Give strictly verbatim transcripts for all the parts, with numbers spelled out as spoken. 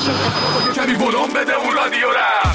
کمی ولوم بده اون رادیو را.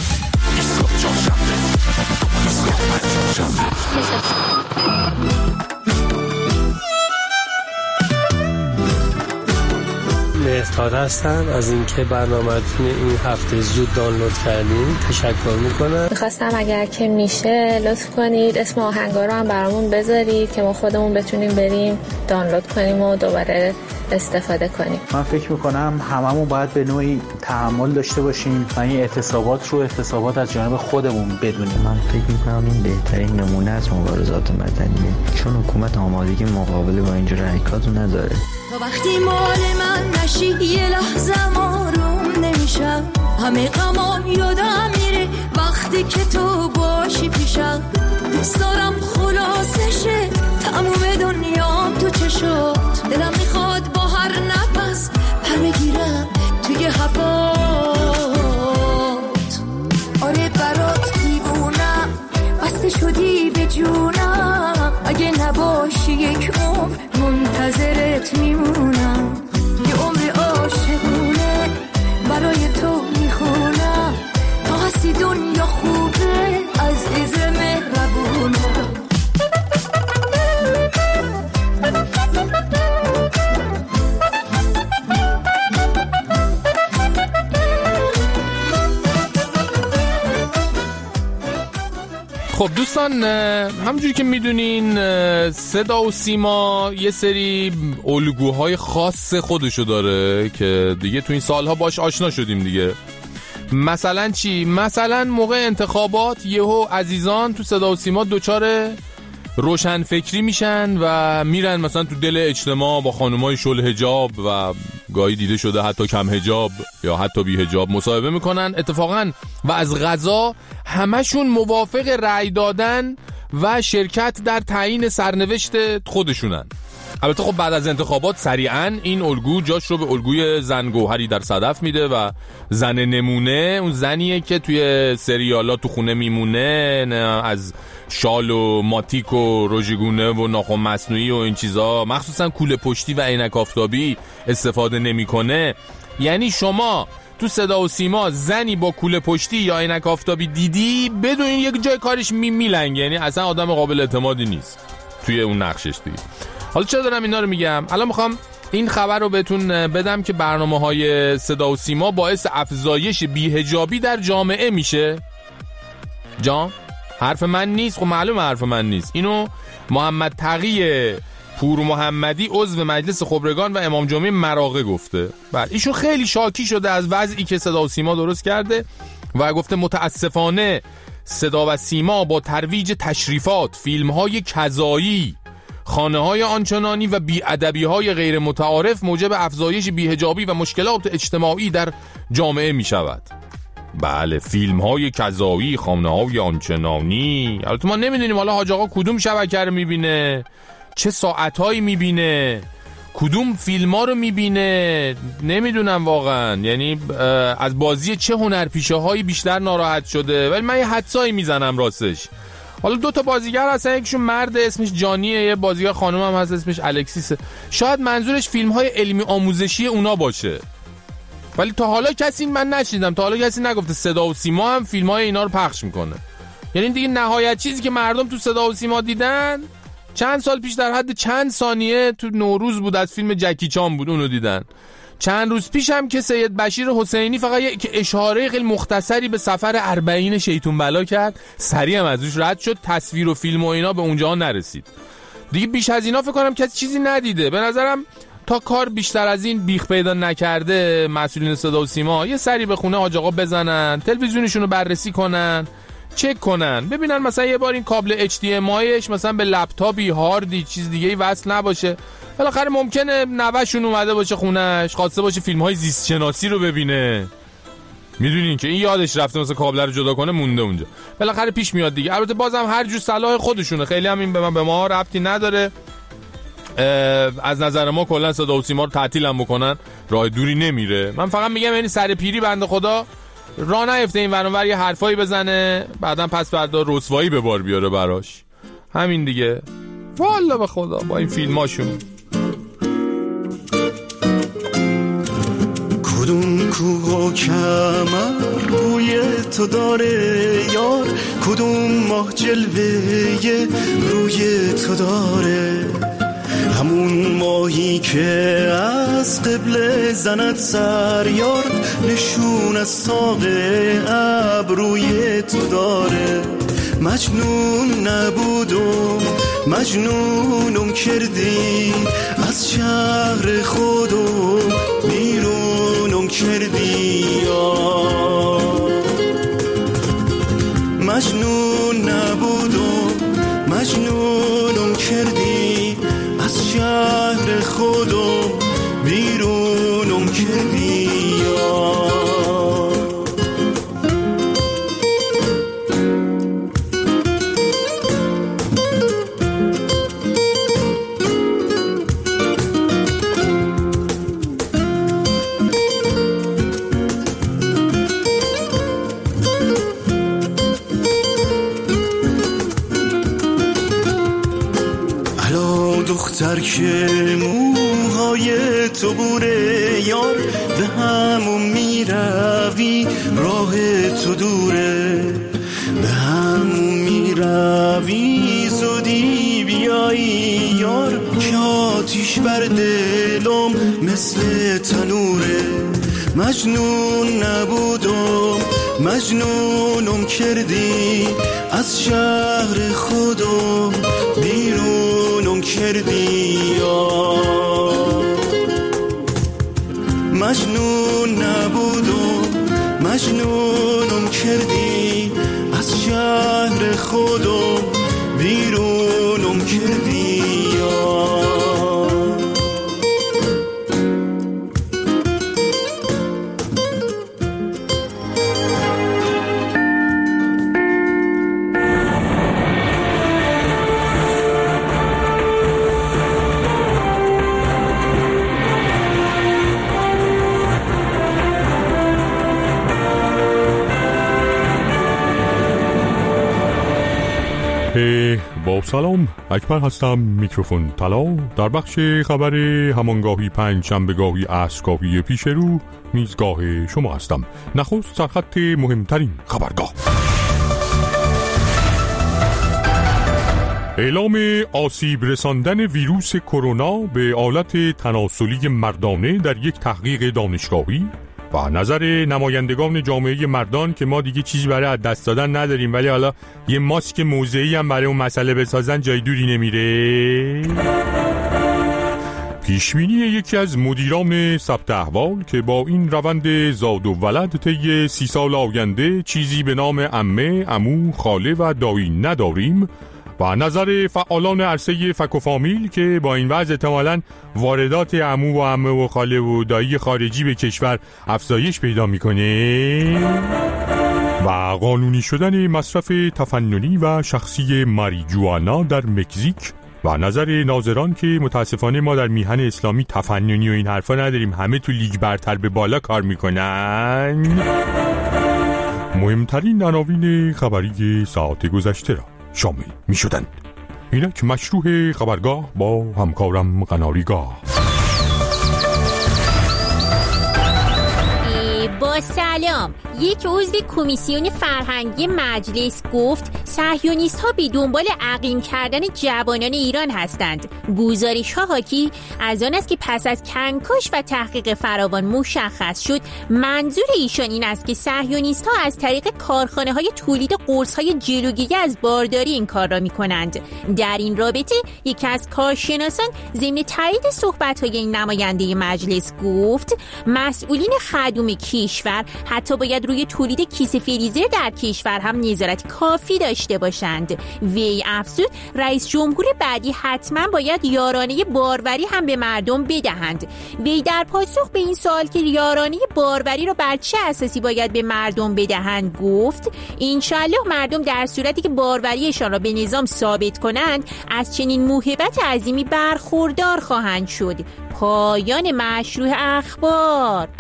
مهرداد هستم از اینکه برنامه‌تون این هفته زود دانلود کردین تشکر میکنم. میخواستم اگر که میشه لطف کنید اسم آهنگا رو هم برامون بذارید که ما خودمون بتونیم بریم دانلود کنیم و دوباره استفاده کنیم. من فکر میکنم هممون باید به نوعی تحمل داشته باشیم و این اعتصابات رو اعتصابات از جانب خودمون بدونیم. من فکر میکنم این بهترین نمونه از مبارزات مدنیه، چون حکومت آمادگی مقابله با اینجور حرکات رو نداره. تا وقتی مال من نشی یه لحظه آروم نمیشم، همه غمام یادم میره وقتی که تو باشی پیشم. دوست دارم خلاصشه تموم دنیام تو چشات، دلم میخواد با هر نفس پر بگیرم توی هفات. آره برات دیوونم بسته شدی به جونم، اگه نباشی یک عمر منتظرت میمونم. یه عمر عاشقونه برای تو میخونم، تا هستی دنیا خوبه عزیز مهربونم. خب دوستان، همونجوری که میدونین صدا و سیما یه سری الگوهای خاص خودشو داره که دیگه تو این سالها باش آشنا شدیم دیگه. مثلا چی؟ مثلا موقع انتخابات یهو عزیزان تو صدا و سیما دوچار روشن فکری میشن و میرن مثلا تو دل اجتماع با خانمای شل حجاب و گاهی دیده شده حتی کم حجاب یا حتی بی حجاب مصاحبه میکنن اتفاقا و از قضا همشون موافق رأی دادن و شرکت در تعیین سرنوشت خودشونن. البته خب بعد از انتخابات سریعا این الگو جاش رو به الگوی زن گوهری در صدف میده و زن نمونه اون زنیه که توی سریالات تو خونه میمونه، نه از شال و ماتیک و روژگونه و ناخن مصنوعی و این چیزا، مخصوصا کوله پشتی و عینک آفتابی استفاده نمیکنه. یعنی شما تو صدا و سیما زنی با کوله پشتی یا عینک آفتابی دیدی بدون یک جای کارش می میلنگه، یعنی اصلا آدم قابل اعتمادی نیست توی اون نقشش دیگه. حالا چرا دارم اینا رو میگم؟ الان میخوام این خبر رو بهتون بدم که برنامه‌های صدا و سیما باعث افزایش بی‌حجابی در جامعه میشه. جان حرف من نیست، خب معلوم حرف من نیست. اینو محمد تقی پور محمدی عضو مجلس خبرگان و امام جمعه مراغه گفته. بله ایشون خیلی شاکی شده از وضعی که صدا و سیما درست کرده و گفته متاسفانه صدا و سیما با ترویج تشریفات، فیلم‌های کذایی، خانه‌های آنچنانی و بی‌ادبی‌های غیر متعارف موجب افزایش بی‌حجابی و مشکلات اجتماعی در جامعه می‌شود. بله فیلم‌های کذایی، خانه‌های آنچنانی. البته ما نمی‌دونیم حالا حاج آقا کدوم شبکه رو می‌بینه، چه ساعت‌هایی می‌بینه، کدوم فیلم‌ها رو می‌بینه، نمیدونم واقعا. یعنی از بازی چه هنرپیشه‌هایی بیشتر ناراحت شده. ولی من یه حدسایی میزنم راستش. حالا دو تا بازیگر هستن، یکیشون مرد اسمش جانیه، یه بازیگر خانم هم هست اسمش الکسیسه. شاید منظورش فیلم‌های علمی آموزشی اونا باشه. ولی تا حالا کسی من نشیدم، تا حالا کسی نگفته صدا و سیما هم فیلم‌های اینا رو پخش میکنه. یعنی دیگه نهایت چیزی که مردم تو صدا و سیما دیدن چند سال پیش در حد چند ثانیه تو نوروز بود از فیلم جکی چان بود، اونو دیدن. چند روز پیش هم که سید بشیر حسینی فقط یک اشاره خیلی مختصری به سفر اربعین شیطون بلا کرد، سریع هم ازش رد شد، تصویر و فیلم و اینا به اونجا نرسید. دیگه بیش از اینا فکر کنم کسی چیزی ندیده. به نظرم تا کار بیشتر از این بیخ پیدا نکرده مسئولین صدا و سیما یه سری به خونه حاج آقا بزنن، تلویزیونشون رو بررسی کنن، چک کنن، ببینن مثلا یه بار این کابل اچ دی ام آیش مثلا به لپتاپی، هاردی، چیز دیگه ای وصل نباشه. بالاخره ممکنه نوه‌شون اومده باشه خونه‌اش، خواسته باشه فیلم‌های زیست شناسی رو ببینه. میدونین که این یادش رفته مثلا کابل رو جدا کنه مونده اونجا. بالاخره پیش میاد دیگه. البته بازم هر جو صلاح خودشونه، خیلی هم این به ما به ما ربطی نداره. از نظر ما کلا صدا و سیما رو تعطیل هم بکنن راه دوری نمیره. من فقط میگم یعنی سر پیری بنده خدا راه نیفته این ور اون ور یه حرفایی بزنه بعدن پس فردا رسوایی به بار بیاره براش. همین دیگه. والله به خدا با این فیلماشون کدوم کوه و کمر بوی تو داره یار، کدوم ماه جلوه روی تو داره، همون ماهی که از قبل زند سر یار، نشون از ساق ابروی تو داره. مجنون نبودم مجنونم کردی، از شهر خودم بیرونم کردی یار. مجنون نبودم مجنونم کردی، از شهر خودم بیرونم کردی یار. دختر که موهای تو بوره یار، به همون میروی راه تو دوره، به همون میروی زودی بیایی یار، که آتیش بر دلم مثل تنوره. مجنون نبودم مجنونم کردی، از شهر خودم بیرونم کردی یار. مجنون نبودم مجنونم کردی، از شهر خودم بیرونم کردی یار. با سلام، اکبر هستم، میکروفون طلا. در بخش خبر همانگاهی پنج شنبهگاهی عصرگاهی پیش رو میزگاه شما هستم. نخست سرخط مهمترین خبرگاه. اعلام آسیب رساندن ویروس کرونا به آلت تناسلی مردانه در یک تحقیق دانشگاهی و نظر نمایندگان جامعه مردان که ما دیگه چیزی برای از دست دادن نداریم، ولی حالا یه ماسک موضعی هم برای اون مسئله بسازن جای دوری نمیره. پیشبینی یکی از مدیران ثبت احوال که با این روند زاد و ولد طی سی سال آینده چیزی به نام عمه، عمو، خاله و دایی نداریم، و نظر فعالان عرصه فک و فامیل که با این وضع احتمالاً واردات عمو و عمه و خاله و دایی خارجی به کشور افزایش پیدا میکنه، و قانونی شدن مصرف تفننی و شخصی ماریجوانا در مکزیک، و نظر ناظران که متاسفانه ما در میهن اسلامی تفننی و این حرفا نداریم، همه تو لیگ برتر به بالا کار میکنن. مهمترین عناوین خبری ساعت گذشته را شامل می شدند. اینک مشروع خبرگاه با همکارم قناریگاه. با سلام. یک عضو کمیسیون فرهنگی مجلس گفت صهیونیست ها به دنبال عقیم کردن جوانان ایران هستند. گزارش ها حاکی از آن است که پس از کنکاش و تحقیق فراوان مشخص شد منظور ایشان این است که صهیونیست ها از طریق کارخانه های تولید قرص های جلوگیری از بارداری این کار را می کنند. در این رابطه یکی از کارشناسان ضمن تایید صحبت های این نماینده مجلس گفت مسئولین خدوم کشور حتی باید روی تولید کیسه فریزر در کشور هم نظارت کافی داشته باشند. وی افزود رئیس جمهور بعدی حتما باید یارانه باروری هم به مردم بدهند. وی در پاسخ به این سوال که یارانه باروری رو بر چه اساسی باید به مردم بدهند گفت انشالله مردم در صورتی که باروریشان را به نظام ثابت کنند از چنین موهبت عظیمی برخوردار خواهند شد. پایان مشروع اخبار.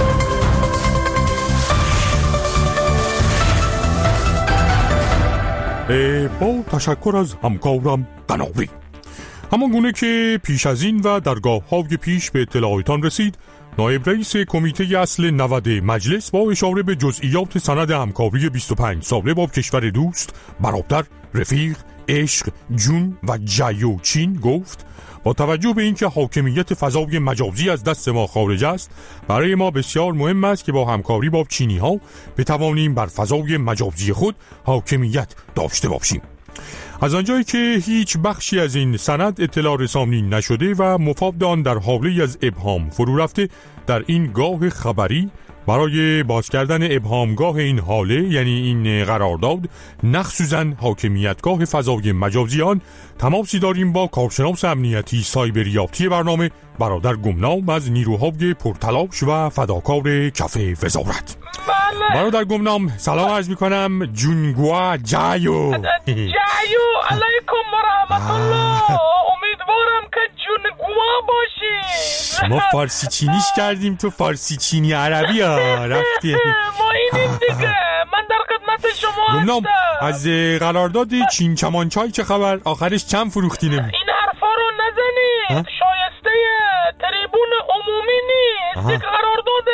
با تشکر از همکارم قناری. همان گونه که پیش از این و درگاه های پیش به اطلاعاتان رسید، نایب رئیس کمیته اصل نود مجلس با اشاره به جزئیات سند همکاری بیست و پنج ساله با کشور دوست، برادر، رفیق، عشق، جون و جیو چین گفت با توجه به اینکه حاکمیت فضای مجازی از دست ما خارج است، برای ما بسیار مهم است که با همکاری با چینی ها بتوانیم بر فضای مجازی خود حاکمیت داشته باشیم. از آنجایی که هیچ بخشی از این سند اطلاع رسانی نشده و مفاد آن در حاله از ابهام فرو رفته، در این گاه خبری برای باز کردن ابهامگاه این حاله، یعنی این قرارداد، مخصوصاً حاکمیتگاه فضای مجازی آن، تماسی داریم با کارشناس امنیتی سایبریابتی برنامه برادر گمنام از نیروهای پرتلاش و فداکار کف وزارت. بله. برادر گمنام سلام عرض میکنم. جونگوا جایو جایو علیکم و رحمت الله. امیدوارم که جونگوا باشی. ما فارسی چینیش کردیم، تو فارسی چینی عربی ها رفتی. ما اینیم دیگه. من در خدمت شما گمنام هستم. از قرارداد چین کمانچای چه خبر؟ آخرش چند فروختی نمی؟ این حرفا رو نزنید، شایسته تریبون عمومی نیست. یک قرارداد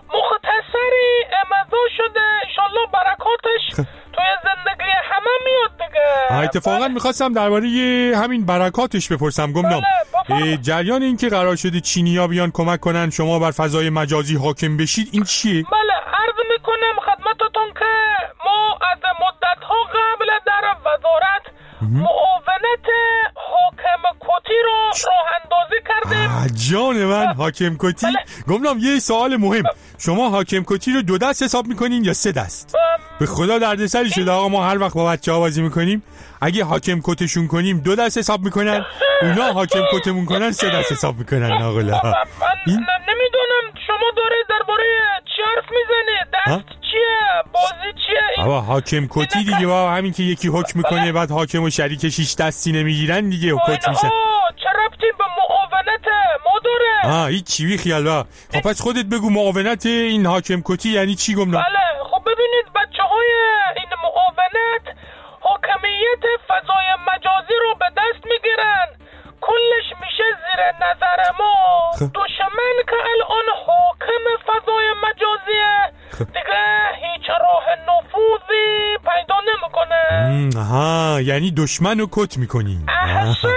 مختصری امضا شده، انشالله برکاتش توی زندگی همه میاد دیگه. اتفاقا میخواستم درباره همین برکاتش بپرسم گمنام. بله، جریان این که قرار شده چینی‌ها بیان کمک کنن شما بر فضای مجازی حاکم بشید، این چیه؟ بله، عرض میکنم خدمتتون که ما از مدت‌ها قبل در وزارت معاونت حاکم کتی رو راه اندازی کردیم. جان من، حاکم کتی؟ گمنام یه سوال مهم، شما حاکم کتی رو دو دست حساب میکنین یا سه دست؟ به خدا دردسری شده آقا، ما هر وقت با بچه ها بازی میکنیم اگه حاکم کتشون کنیم دو دست حساب میکنن، اونا حاکم کتمون کنن سه دست حساب میکنن. ناقلا من نمیدونم شما داره درباره چی حرف میزنید؟ دست چیه؟ بازی چیه؟ آقا حاکم کتی دیگه، با همین که یکی حکم میکنه بعد حاکم و شریکش هیچ دستی نمیگیرن دیگه حکم میشن. چه ربطی به معاونت ما داره؟ آه هیچ چی، بی خیال با. خب پس خودت بگو معاونت این حاکم کتی یعنی چی گمنام؟ بله خب ببینید بچه های این معاونت حاکمیت فضای مجازی رو به دست میگیرن، کلش میشه زیر نظر ما. دشمن که الان حاکم فضای مجازیه دیگه هیچ راه نفوذی پیدا نمیکنه. آها یعنی دشمن رو کت میکنی. احسن،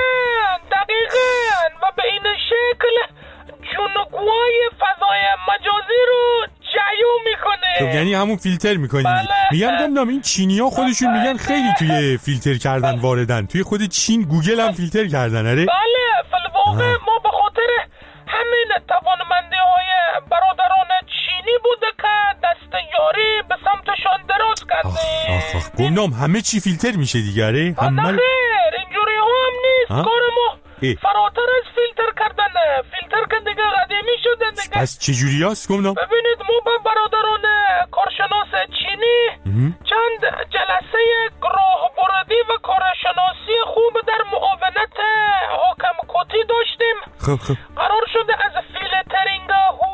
دقیقاً. و به این شکل جونگوهای فضای مجازی رو جیو میکنه. خب یعنی همون فیلتر میکنی. بله. میگم گمنام این چینی ها خودشون میگن خیلی توی فیلتر کردن واردن، توی خود چین گوگل هم فیلتر کردن. اره بله فالواقع ما به خاطر همین توانمندی های برادران چینی بوده که دست یاری به سمتشان دراز کردیم. آخ آخ گمنام همه چی فیلتر میشه دیگه. اره همه خیر اینجوری ها هم نیست. کار ما اه. فراتر از فیلتر کردنه. فیلتر که دیگه قدیمی شده دیگه. پس چجوری هست گمنام؟ ببینید ما به برادران کارشناس چینی ام. چند جلسه راهبردی و کارشناسی خوب در معاونت حاکم کتی داشتیم. خب خب قرار شده از فیلترینگ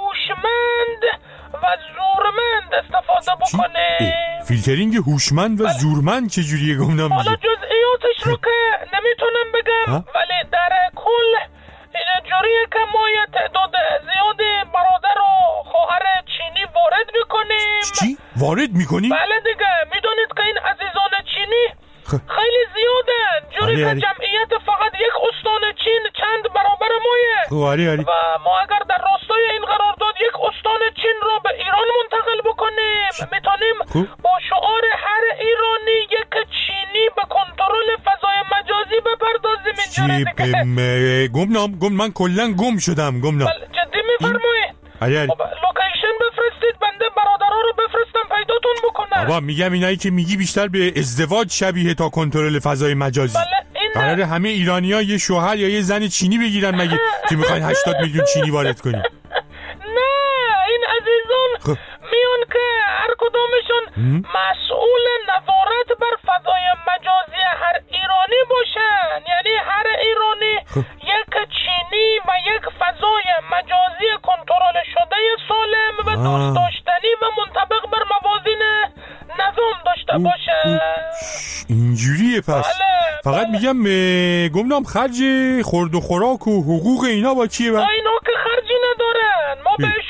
هوشمند و زورمند استفاده بکنه. فیلترینگ هوشمند و زورمند چجوریه گمنام؟ حالا جزئیاتش رو که نمیتونم بگم ها؟ ولی در کل اینجوریه که ما یه تعداد زیادی برادر و خواهر چینی وارد میکنیم. چی؟ وارد میکنیم؟ بله دیگه، میدونید که این عزیزان چینی خیلی زیادن، جوری که جمعیت فقط یک استان چین چند برابر مایه. آری آری. و ما اگر در راستای این قرارداد یک استان چین رو به ایران منتقل بکنیم میتونیم با شعار هر ایرانی یک چینی به کنترل فضای مجازی بپردازیم. اینجوری دیگه گمنام گم من کلا گم شدم گمنام. جدی میفرمایید؟ آری آری. لوکیشن بفرستید بنده برادرها رو بفرستم پیداتون بکنم. بابا میگم اینایی که میگی بیشتر به ازدواج شبیه تا کنترل فضای مجازی. بله قراره همه ایرانی‌ها یه شوهر یا یه زن چینی بگیرن مگه که میخواین هشتاد میلیون چینی وارد کنی؟ نه این عزیزان خب. میون که هر کدومشون مسئول نظارت بر فضای مجازی هر ایرانی باشن، یعنی هر ایرانی خب. یک چینی و یک فضای مجازی کنترل شده سالم و دوست داشتنی و منطبق بر موازین نظام داشته باشه. اینجوریه پس. بله. فقط میگم گمنام خرج خورد و خوراک و حقوق اینا با چیه؟ با اینا که خرجی ندارن، ما بهش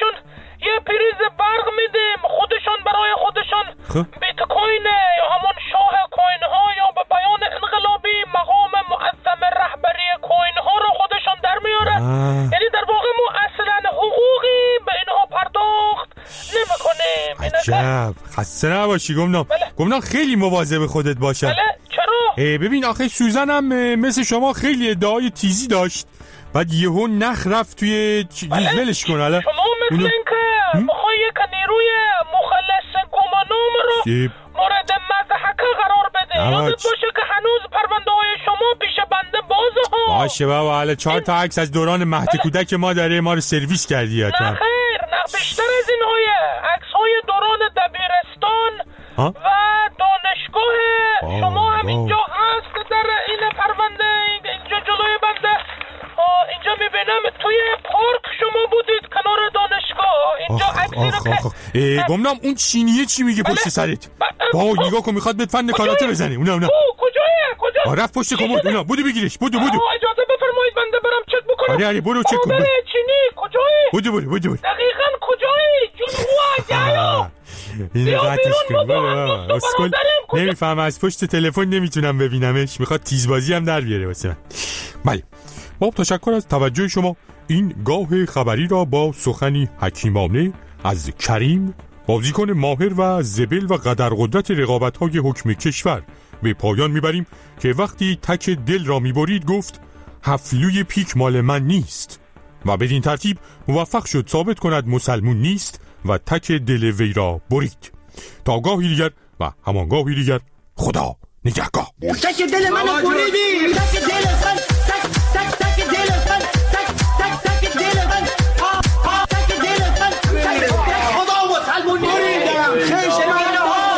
بیت کوین یا همون شاه کوین ها یا به بیان انقلابی مقام معظم رهبری کوین ها رو خودشون در میاره. یعنی در واقع ما اصلا حقوقی به اینها پرداخت نمیکنیم. عجب، خسته نباشی گمنام. بله. گمنام خیلی مواظب خودت باشم. بله چرا؟ ببین آخه سوزن هم مثل شما خیلی ادعای تیزی داشت، بعد یهو نخ رفت توی ولش کن. حالا شما مثل اونو... این که میخوای یک نیروی مخلص گمانام رو اه... مورد مضحکه قرار بده. یادت باشه که هنوز پرونده های شما پیش بنده بازه ها. باشه بابا، حالا چهار تا عکس از دوران مهد کودک ما داره، ما رو سرویس کردی. نه خیر، نه بیشتر از این های عکس های دوران دبیرستان ها؟ و دانشگاه آه شما هم اینجا هست در این پرونده. اینجا جلوی بنده اینجا میبینم توی پارک شما بودید کنار دانشگاه. اینجا عکسی رو که گمنام اون چینیه چی میگه پشت سرت؟ بابا نگاه کن، میخواد بهت فن کاراته بزنه. اونا اونا کجایه کجا؟ رفت پشت کمد. اونا بودو بگیرش. بودو بودو اجازه بفرمایید بنده برم چک بکنم. آره آره برو چک کن. چینی کجایی؟ بودو بودو بودو دقیقاً کجایی؟ جون هوا جایا این قطعش کن. بابا اسکل نمیفهم، از پشت تلفن نمیتونم ببینمش، میخواد تیزبازی هم در بیاره واسه من. بله با تشکر از توجه شما، این گاه خبری را با سخنی حکیمانه از کریم، بازیکن ماهر و زبل و قدرقدرت رقابت‌های حکم کشور به پایان میبریم که وقتی تک دل را میبرید گفت هفلوی پیک مال من نیست و بدین ترتیب موفق شد ثابت کند مسلمون نیست و تک دل وی را برید. تا گاهی دیگر و همان گاهی دیگر، خدا نگهگاه. تک دل منو بریدی، تک دل من، تک تک تک دل من، تک تک تک دل من، ها ها تک دل من، تک خدا مسلمون بریدم شش من.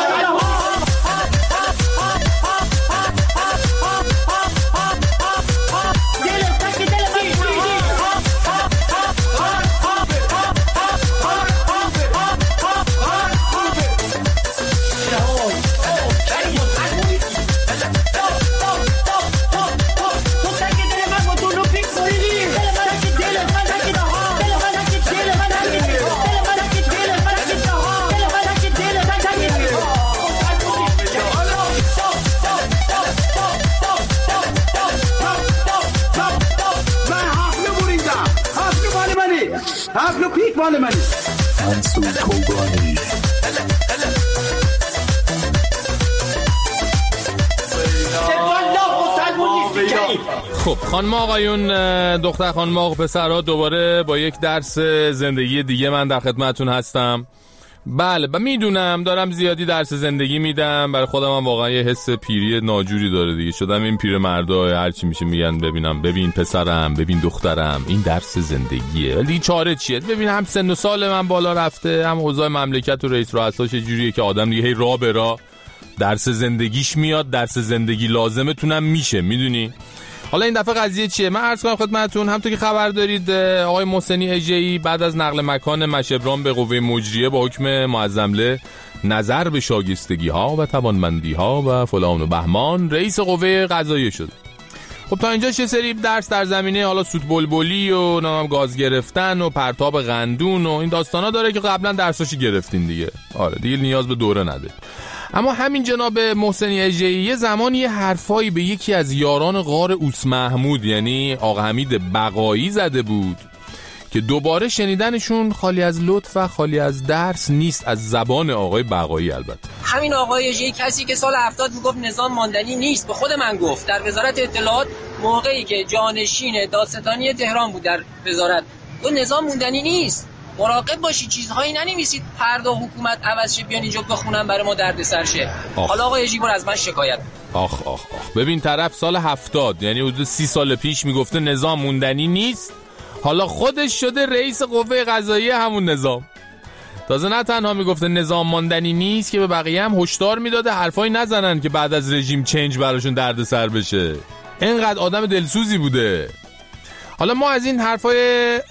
هفلو پیک مال منی. منصور کوبانی. خب خانم آقایون، دختر خانم آقا پسرها، دوباره با یک درس زندگی دیگه من در خدمتون هستم. بله و میدونم دارم زیادی درس زندگی میدم، برای خودم هم واقعا یه حس پیری ناجوری داره دیگه. شدم این پیر مردا هر چی میشه میگن ببینم ببین پسرم ببین دخترم این درس زندگیه، ولی چاره چیه؟ ببین هم سن و سال من بالا رفته، هم اوضاع مملکت و رئیس رؤساش جوریه که آدم دیگه هی راه به راه درس زندگیش میاد، درس زندگی لازمتونم میشه، میدونی؟ حالا این دفعه قضیه چیه؟ من عرض کنم خدمتتون، همونطور که خبر دارید آقای محسنی اژه‌ای بعد از نقل مکان مشبران به قوه مجریه با حکم معظمله نظر به شایستگی ها و توانمندی ها و فلان و بهمان رئیس قوه قضاییه شد. خب تا اینجا چه سری درس در زمینه حالا سوت بلبلی و نام گاز گرفتن و پرتاب قندون و این داستانا داره که قبلا درساشی گرفتین دیگه. آره دیگه نیاز به دوره نده. اما همین جناب محسنی اژه‌ای یه زمانی یه حرفایی به یکی از یاران غار اوس محمود یعنی آقا حمید بقایی زده بود که دوباره شنیدنشون خالی از لطف و خالی از درس نیست از زبان آقای بقایی. البته همین آقای اژه‌ای کسی که سال هفتاد میگفت نظام ماندنی نیست به خود من گفت در وزارت اطلاعات موقعی که جانشین دادستانی تهران بود در وزارت، تو نظام موندنی نیست، مراقب باشی چیزهایی ننویسید فردا حکومت عوض شه بیان اینجا بخونن برای ما دردسر شه. حالا آقای اژه‌ای از من شکایت. آخ آخ آخ ببین طرف سال هفتاد یعنی حدود سی سال پیش میگفته نظام موندنی نیست، حالا خودش شده رئیس قوه قضاییه همون نظام. تازه نه تنها میگفته نظام ماندنی نیست که به بقیه هم هشدار میداده حرفایی نزنن که بعد از رژیم چنج براشون دردسر بشه. اینقدر آدم دلسوزی بوده. حالا ما از این حرفای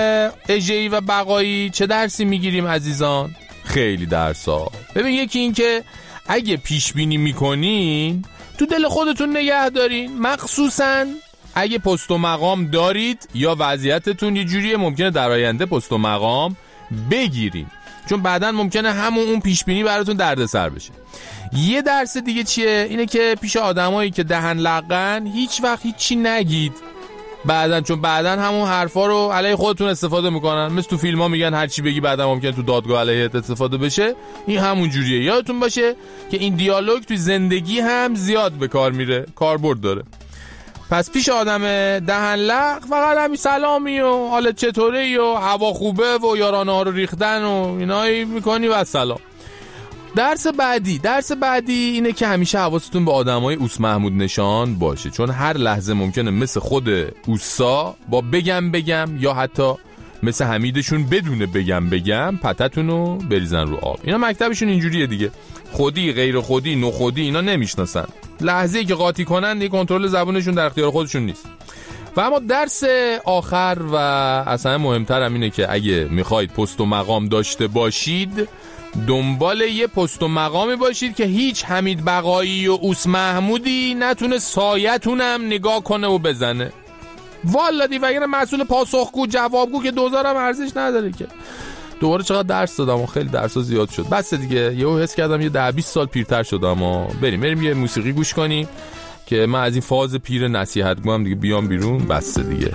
اژه‌ای و بقایی چه درسی میگیریم عزیزان؟ خیلی درسا. ببین یکی این که اگه پیش بینی میکنین تو دل خودتون نگه دارین، مخصوصاً اگه پست و مقام دارید یا وضعیتتون یه جوریه ممکنه در آینده پست و مقام بگیرین. چون بعداً ممکنه همون اون پیش بینی براتون دردسر بشه. یه درس دیگه چیه؟ اینه که پیش آدمایی که دهن لقن هیچ وقت هیچی نگید بعدن، چون بعدن همون حرفا رو علیه خودتون استفاده میکنن. مثل تو فیلم ها میگن هر چی بگی بعدن ممکنه تو دادگاه علیهت استفاده بشه. این همون جوریه. یادتون باشه که این دیالوگ تو زندگی هم زیاد به کار میره، کاربرد داره. پس پیش آدم دهن لق فقط همین سلامی و حالت چطوری و هوا خوبه و یارانه ها رو ریختن و اینایی میکنی و سلام. درس بعدی درس بعدی اینه که همیشه حواستون به آدمای اوس محمود نشان باشه، چون هر لحظه ممکنه مثل خود اوسا با بگم بگم یا حتی مثل حمیدشون بدون بگم بگم پتتون رو بریزن رو آب. اینا مکتبشون اینجوریه دیگه، خودی غیر خودی نو خودی اینا نمیشناسن. لحظه‌ای که قاطی کنن دیگه کنترل زبونشون در اختیار خودشون نیست. و اما درس آخر و اصلا مهمتر هم اینه که اگه میخواید پست و مقام داشته باشید دنبال یه پست و مقامی باشید که هیچ حمید بقایی و اوس محمودی نتونه سایتونم نگاه کنه و بزنه. والا دی وگرنه مسئول پاسخگو جوابگو که دوزارم ارزش نداره که. دوباره چقدر درس دادم و خیلی درسا زیاد شد. بس دیگه یهو حس کردم یه ده بیست سال پیرتر شدم و بریم بریم یه موسیقی گوش کنیم که من از این فاز پیر نصیحتگو هم دیگه بیام بیرون. بس دیگه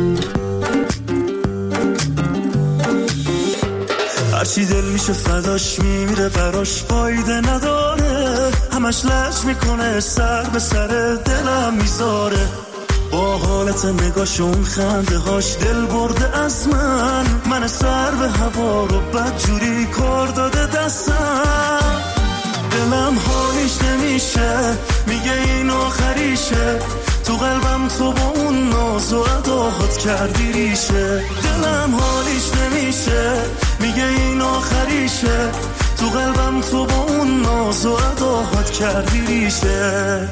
هرچی دل میشه فداش میمیره براش فایده نداره، همش لج میکنه سر به سر دلم میذاره، با حالت نگاش اون خنده هاش دل برده از من، من سر به هوا رو بدجوری کار داده دستم، دلم حالیش نمیشه میگه این آخریشه، تو قلبم تو با اون ناز و عداهات کردی ریشه، دلم حالیش نمیشه میگه این آخریشه، تو قلبم تو با اون ناز و عداهات کردی ریشه.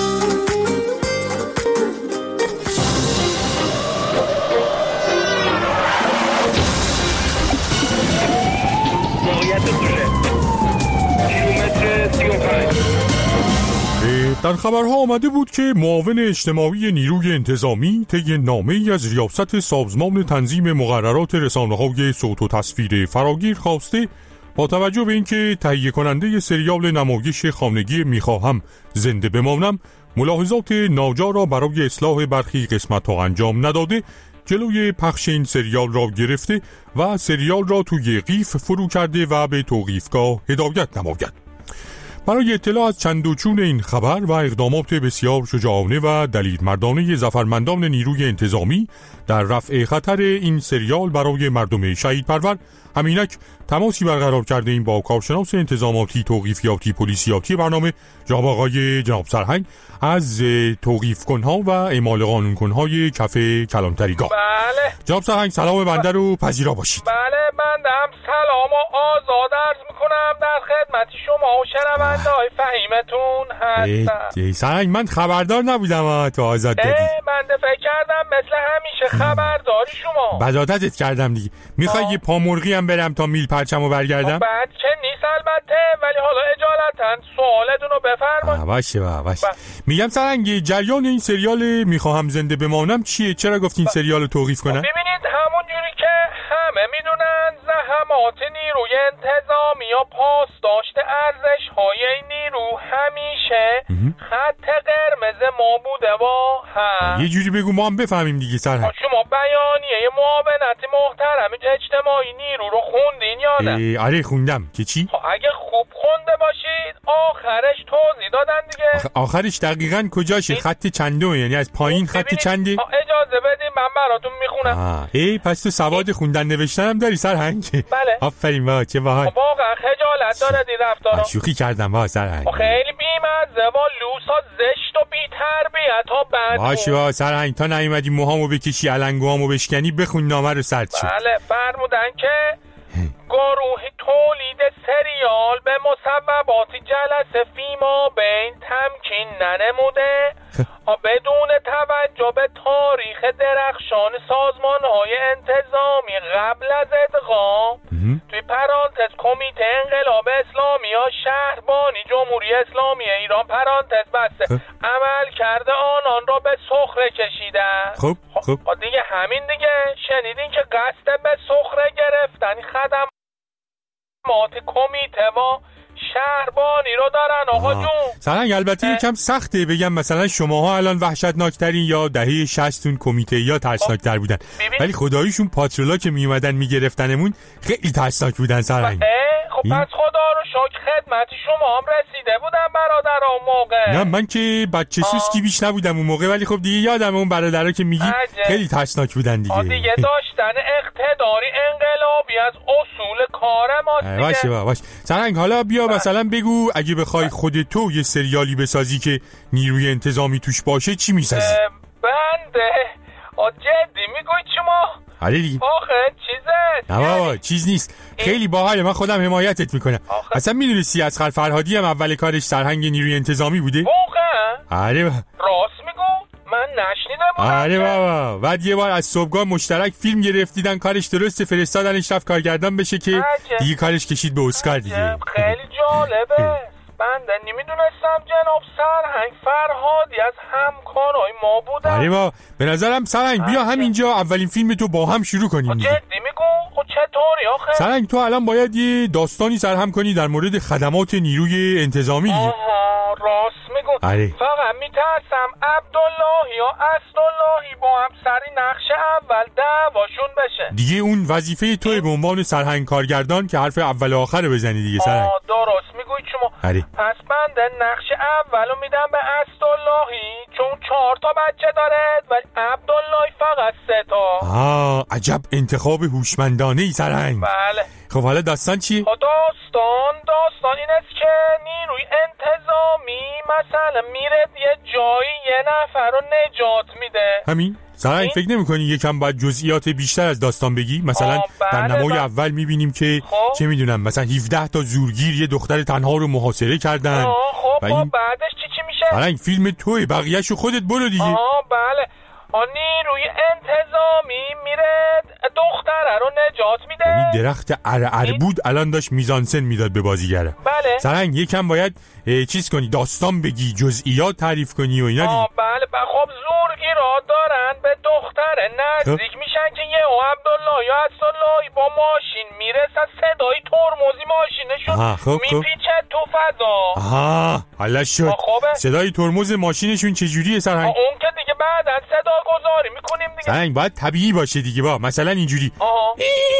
در خبرها آمده بود که معاون اجتماعی نیروی انتظامی طی نامه‌ای از ریاست سازمان تنظیم مقررات رسانه‌های صوت و تصویر فراگیر خواسته با توجه به اینکه تهیه کننده سریال نمایش خانگی میخواهم زنده بمانم ملاحظات ناجا را برای اصلاح برخی قسمت‌ها انجام نداده، جلوی پخش این سریال را گرفته و سریال را توی قیف فرو کرده و به توقیفگاه هدایت نماید. برای اطلاع از چند و چون این خبر و اقدامات بسیار شجاعانه و دلیر مردانه ظفرمندان نیروی انتظامی در رفع خطر این سریال برای مردم شهید پرور، همینک تماسی برقرار کرده این با کارشناس انتظاماتی توقیفیاتی پلیسیاتی برنامه جناب آقای جناب سرهنگ از توقیف کنها و اعمال قانون کنهای کف کلانتریگاه. بله جناب سرهنگ سلام بنده رو پذیرا باشید. بله بنده هم سلام و آزاد عرض میکنم در خدمت شما و شنونده های فهیمتون هستم. سرهنگ من خبردار نبودم تو آزاد دادی. بنده فکر کردم مثل همیشه خبرداری شما. بدادتت کردم دیگه. میخوای یه پامرغی هم برم تا میل پرچمو برگردم؟ بعد که نیست البته، ولی حالا اجالتا سوالتون رو بفرمایید. باشه باشه. میگم سرهنگ جریان این سریال میخواهم زنده بمانم چیه؟ چرا گفتین سریال رو توقیف کنن؟ ببینید همون جوری که همه میدونن زحمات نیروی انتظامی یا پاسداشت ارزش های نیرو همیشه خط قرمز ما بوده با هم. یه جوری بگو ما هم بفهمیم دیگه سرهنگ. شما بیانیه معاونت محترم اجتماعی نیرو رو خوندین یا نه؟ آره خوندم. که چی؟ اگه خوب خونده باشید آخرش توضیح دادن دیگه. آخ... آخرش دقیقاً کجاشه؟ خط چنده؟ یعنی از پایین خط چنده؟ اجازه بدین من براتون میخونم. ای پس تو سواد خوندن نوشتن هم داری سرهنگ؟ بله. آفرین با چه باحال. واقعا خجالت داره دی رفتارا. شوخی کردم با سرهنگ. خیلی بی‌مزه و لوسا زشت و بی‌تربیت ها بد. باشه با سرهنگ تا نیومدی موهامو بکشی علنگوامو بشکنی بخون نامه رو سرد شد. بله فرمودن که گروه تولید سریال به مصوبات جلسه فیما بین تمکین ننموده بدون توجه به تاریخ درخشان سازمان‌های انتظامی قبل از ادغام توی پرانتز کمیته انقلاب اسلامی یا شهربانی جمهوری اسلامی ایران پرانتز بسته عمل کرده آنان را به سخره کشیدن. خب خب دیگه همین دیگه شنیدین که قصد به سخره گرفتن خدم تصمیمات کمیته و شهربانی رو دارن آقا جون. سرنگ البته یکم سخته بگم مثلا شماها الان وحشتناکترین یا دهه شصت کمیته یا ترسناکتر بودن، ولی خداییشون پاترولا که می اومدن میگرفتنمون خیلی ترسناک بودن سرنگ. خب پس خدا رو شکر خدمت شما هم رسیده بودن برادر اون موقع. نه من که بچه سوسکی بیش نبودم اون موقع، ولی خب دیگه یادم اون برادرها که میگی خیلی ترسناک بودن دیگه. دیگه داشتن اقتداری انقلابی از اصول کار ماست دیگه. باشه باشه سرنگ، حالا بیا مثلا بگو اگه بخوای خود تو یه سریالی بسازی که نیروی انتظامی توش باشه چی میسازی؟ بنده جدی میگوی شما؟ آره دیگه. آخه چیزه؟ نه بابا چیز نیست، خیلی باحاله، من خودم حمایتت میکنم. اصلا میدونستی اصغر فرهادی هم اول کارش سرهنگ نیروی انتظامی بوده؟ واقعا؟ آره با. راست میگو؟ من نشنیده بودم. آره بابا، بعد یه بار از صبحگاه مشترک فیلم گرفت دیدن کارش درسته فرستادنش رفت کارگردان بشه که دیگه کارش کشید به اسکار دیگه. خیلی جالبه. بنده نمیدونستم جناب سرهنگ فرهادی از همکارای ما بودن. آره با، به نظرم سرهنگ بیا همینجا اولین فیلم تو با هم شروع کنیم دیگه. جدی میگو؟ خب چطوری آخه؟ سرهنگ تو الان باید یه داستانی سرهم کنی در مورد خدمات نیروی انتظامی دیگه. آها راست میگو. آره. فقط میترسم عبداللهی یا اسداللهی با هم سری نقش اول دعواشون بشه. دیگه اون وظیفه توی به عنوان سرهنگ کارگردان که حرف اول و آخر بزنی دیگه سرهنگ. آه درست میگوی شما. آره. پس بنده نقش اولو میدم به اسداللهی چون چهار تا بچه داره ولی عبداللهی فقط سه تا. آه عجب انتخاب هوشمندانه ای سرهنگ. بله. خب حالا داستان چیه؟ داستان داستان این است که نیروی انتظامی مثلا میره یه جایی یه نفر رو نجات میده. همین؟ سرهنگ فکر نمی کنی یکم باید جزئیات بیشتر از داستان بگی؟ مثلا بله در نمای بله. اول میبینیم که خب. چه میدونم مثلا هفده تا زورگیر یه دختر تنها رو محاصره کردن. خب این... بعدش چی چی میشه؟ سرهنگ فیلم توی بقیه‌شو خودت برو دیگه. آه بله. نیروی انتظامی میره دختره رو نجات میده. یعنی درخت ارعر بود الان داشت میزانسن میداد به بازیگره. بله. سرهنگ یکم باید چیز کنی، داستان بگی، جزئیات تعریف کنی و اینا دیگه. آه بله. خب زورگیرا دارن به دختره نزدیک خب. میشن که یه او عبدالله یا اسدالله با ماشین میرسن، صدای ترمزی ماشینشون خب میپیچه تو فضا. آها حالا شد. صدای ترمز ماشینشون چجوریه سرهنگ؟ اون که دیگه بعدن صدا گذاری میکنیم دیگه. سرهنگ باید طبیعی باشه دیگه، با مثلا اینجوری. آها.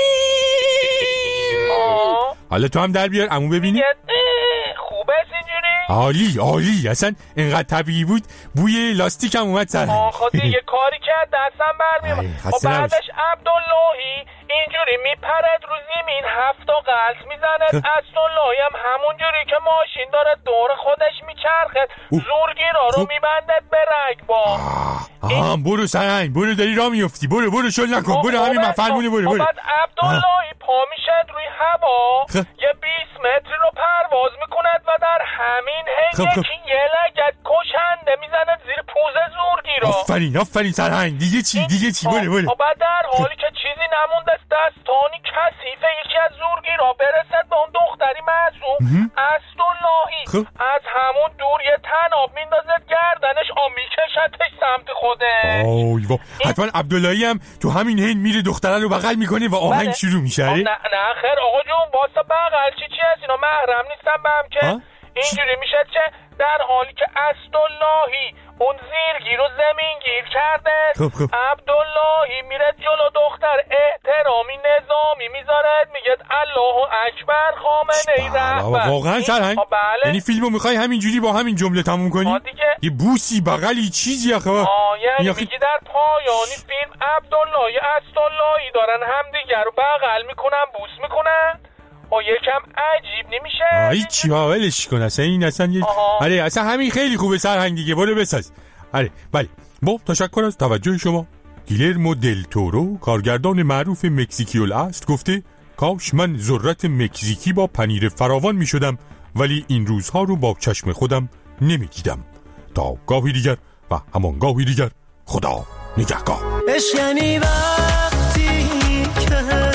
آها. حالا تو هم در بیار عمو ببینی. خوبه اینجوری؟ عالی عالی، اصلا اینقدر طبیعی بود بوی لاستیک هم اومد سرهنگ. آخه دیگه کاری کرد دستم برمیومد. و بعدش عبداللهی اینجوری میپرد رو زمین هفت و غلط میزنه. اسداللهی هم همونجوری که ماشین داره دور خودش میچرخه زورگیرا رو میبنده به رگبار. آها برو سرهنگ برو، داری راه میفتی، برو برو شل نکن، برو همین مفرمونه برو برو. بعد عبداللهی پا میشه روی هوا یه بیست متری رو پرواز میکند و در همین حین که یه لگد کشنده میزنه زیر پوزه زورگیرا. آفرین آفرین سرهنگ، دیگه چی دیگه چی برو برو. بعد در حالی که چیزی نمونده دستانی کثیفه یکی از زورگیرا برسد به اون دختری معصوم اسداللهی از همون دور یه طناب میندازه گردنش آ میکشتش سمت خوده. آی وا، حتما عبداللهی هم تو همین حین میره دختره رو بغل میکنه و آهنگ شروع میشه. نه نه خیر آقا جون واسه بغل چی چی هست اینا محرم نیستم به هم که اینجوری میشه چه در حالی که اسداللهی اون زیرگیر و زمینگیر کرده. خب خب. عبداللهی میره جلو دختر احترامی نظامی میذاره میگه الله اکبر خامنه‌ای رهبر. واقعا سرهنگ؟ بله. یعنی فیلمو میخوای همینجوری با همین جمله تموم کنی؟ یه بوسی بغلی چیزی آخه. آه یعنی میگی در پایانی فیلم عبداللهی اسداللهی دارن همدیگر رو بغل میکنن بوس میکنن. او یکم عجیب نمیشه؟ آی چی ولش کن اصلا این اصلا یه... آره اصلا همین خیلی خوبه سرهنگ دیگه، برو بساز. آره بله با تشکر از توجه شما. گیلرمو دل تورو کارگردان معروف مکزیکی الاصل گفته کاش من ذرت مکزیکی با پنیر فراوان می شدم ولی این روزها رو با چشم خودم نمی دیدم. تا گاهی دیگر و همان گاهی دیگر خدا نگهدار. یعنی وقتی که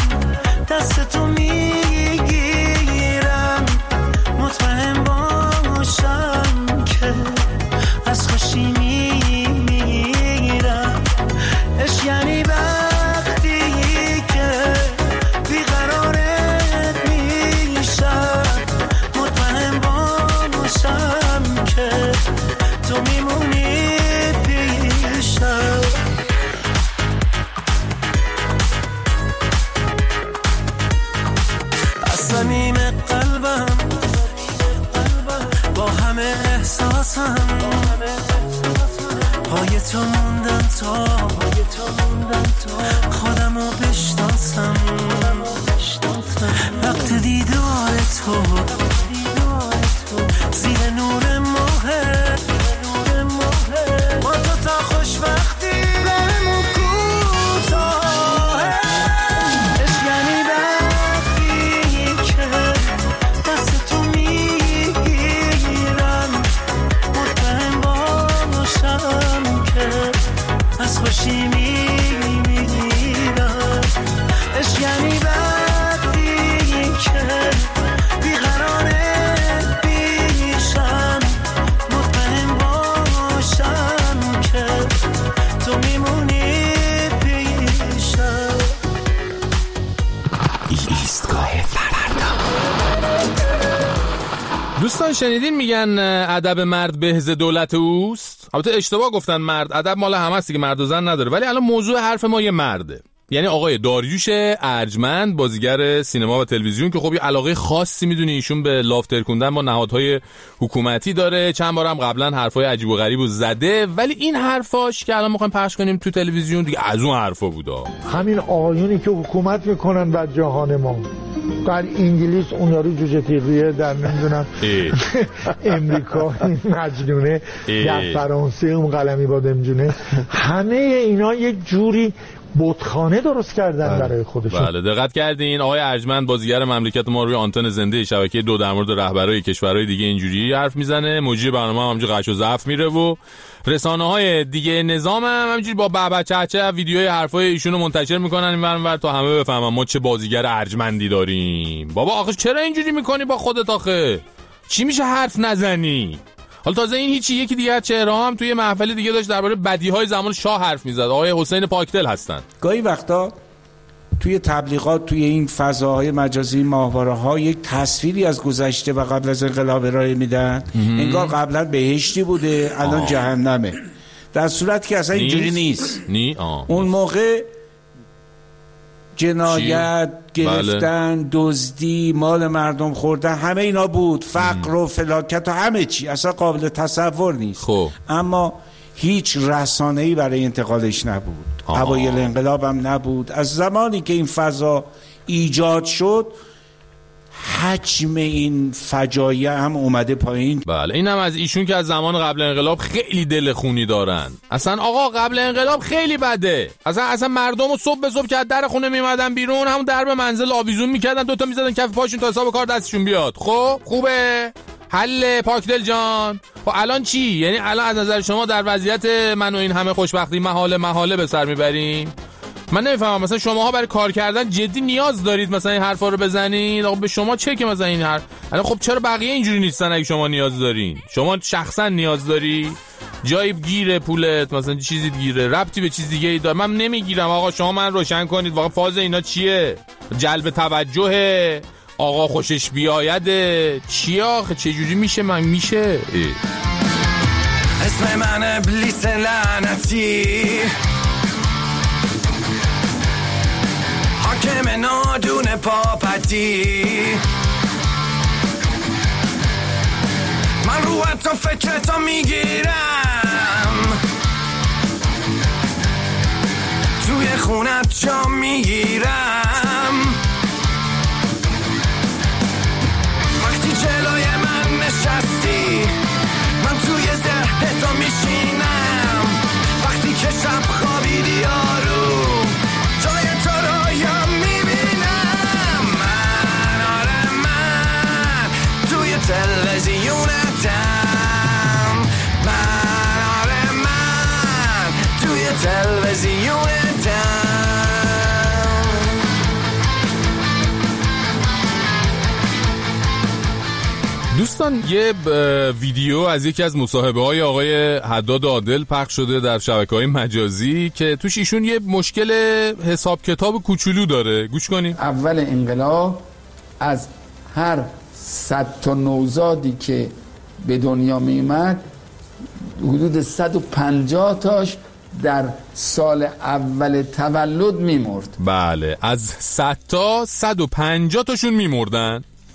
دست تو میگیرم مطمئن باشم که از خوشی میمیرم. اش یعنی وقتی که بیقرارت میشم صمیم قلبم با همه احساسم پای تو موندم تا خودمو بشناسم وقت دیدار تو زیر نور ماه ما تو تا خوشبختی برمون کوتاه عشق یعنی وقتی که دست تو میگیرم مطمئن باشم که از خوشی میمیرم عشق یعنی وقتی که بیقراره بیشم مطمئن باشم که تو میمونی پیشم ایستگاه فردا. دوستان شنیدین میگن ادب مرد بهز دولت اوست؟ البته اشتباه گفتن، مرد ادب مال همه است که مرد و زن نداره، ولی الان موضوع حرف ما یه مرده، یعنی آقای داریوش ارجمند، بازیگر سینما و تلویزیون که خب یه علاقه خاصی میدونی ایشون به لافتر کندن با نهادهای حکومتی داره. چند بارم قبلا حرفای عجیب و غریبو زده، ولی این حرفاش که الان میخوایم پخش کنیم تو تلویزیون دیگه از اون حرفا بودا. همین آقایونی که حکومت میکنن بر جهان ما، در انگلیس اون یارو جوجه تیغیه، در نمیدونم امریکا این مجنونه، در فرانسه اون قلمی بادمجونه، همه اینا یک جوری بتخانه درست کردن بله. برای خودشون. بله دقت کردین آقای ارجمند بازیگر مملکت ما روی آنتن زنده شبکه دو در مورد رهبرای کشورهای دیگه اینجوری حرف میزنه، مجری برنامه هم همونجوری قش و ضعف میره و رسانه‌های دیگه نظام هم همینجوری با بابا چچه ویدیوهای حرفای ایشونو منتشر میکنن اینور تا همه بفهمن ما چه بازیگر ارجمندی داریم. بابا آخه چرا اینجوری میکنی با خودت آخه؟ چی میشه حرف نزنی؟ حالا تازه این هیچی، یکی دیگه چهره هم توی محفل دیگه داشت درباره بدیهای زمان شاه حرف میزد، آقای حسین پاکدل هستن. گاهی وقتا توی تبلیغات توی این فضاهای مجازی ماهواره‌ها یک تصویری از گذشته و قبل از انقلاب ارائه میدن، انگار قبلا بهشتی بوده الان آه. جهنمه، در صورتی که اصلا اینجوری نیست. نی آه. اون موقع جنایت، چی؟ گرفتن، بله. دزدی، مال مردم خوردن، همه اینا بود، فقر و فلاکت و همه چی، اصلا قابل تصور نیست. خب. اما هیچ رسانه‌ای برای انتقالش نبود، اوایل انقلاب هم نبود. از زمانی که این فضا ایجاد شد حجم این فجایع هم اومده پایین. بله اینم از ایشون که از زمان قبل انقلاب خیلی دل خونی دارن. اصلا آقا قبل انقلاب خیلی بده، اصلا اصلا مردمو صبح به صبح که از در خونه میمدن بیرون همون درب منزل آویزون میکردن، دوتا میزدن کف پاشون تا حساب کار دستشون بیاد. خب خوبه حل پاکدل جان. خب الان چی؟ یعنی الان از نظر شما در وضعیت من و این همه خوشبختی محاله محاله به سر میبریم؟ من نمیفهمم مثلا شماها برای کار کردن جدی نیاز دارید مثلا این حرفا رو بزنید؟ آقا به شما چه که مثلا این حرف الان خب چرا بقیه اینجوری نیستن؟ اگه شما نیاز دارین، شما شخصا نیاز داری، جایی گیره پولت مثلا چیزی گیره، ربطی به چیز دیگه ای داره، من نمیگیرم. آقا شما من روشن کنید واقعا فاز اینا چیه؟ جلب توجه، آقا خوشش بیایده، چیه آخه؟ چه جوری میشه؟ من میشه ای. اسم من ابلیس لعنتی، حاکم نادون پاپتی، من رو تو فکرتو میگیرم، توی خونت جا میگیرم، وقتی جلوی من نشستی من توی ذهن تو میشینم، وقتی که شب خوابیدی آروم جای تو رو یا میبینم، من آره من توی تلویزیونتم، من آره من توی تلویزیونتم. دوستان یه ویدیو از یکی از مصاحبه های آقای حداد عادل پخش شده در شبکه‌های مجازی که توش ایشون یه مشکل حساب کتاب کوچولو داره. گوش کنید. اول انقلاب از هر صد تا نوزادی که به دنیا میومد حدود صد و پنجاه تاش در سال اول تولد میمرد. بله از صد تا صد و پنجاه تاشون میمردن.